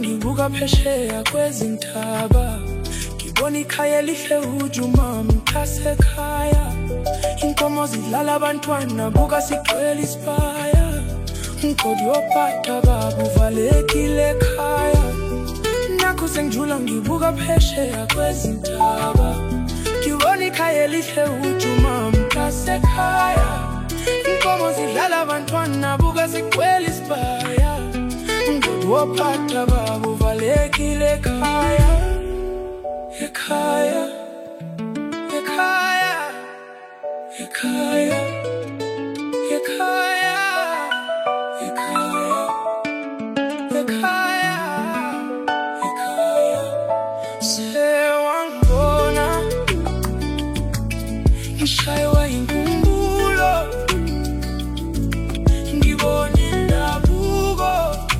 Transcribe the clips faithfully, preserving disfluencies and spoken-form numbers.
ngibuka phesheya kwezintaba, ngibona ikhaya elihle uJuma mtasekhaya. Inkomo zidlala abantwana buka sigcwele isibaya, umgodi wophatha baba uvalekile ekhaya. Nakho sengijula ngibuka phesheya kwezintaba, ngibona ikhaya elihle uJuma mtasekhaya. Inkomo zidlala abantwana buka sigcwele isibaya, umgodi wophatha baba uvalekile ekhaya. Ekhaya, ekhaya, ekhaya, ekhaya, ekhaya, ekhaya, ekhaya. Sewangibona ngishaywa inkumbulo, ngibona indabuko,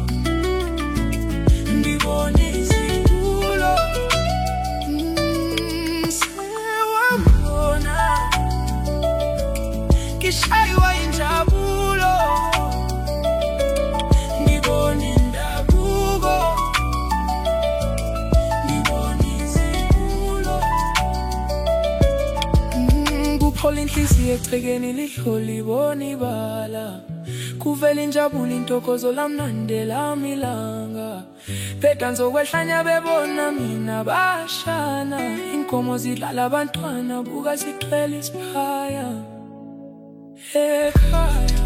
ngibona izibulo. Sewangibona ngishaywa injabulo, ngibona indabuko, ngibona izibulo. Kuphola inhliziyo echekeni lihlola ibona ibala, kuvela injabulo intokozo lamnandi lami ilanga. Pheda ngizokwehlanya bebona mina bashana, inkomo zidlala abantwana buka sigcwele isibaya. Ekhaya.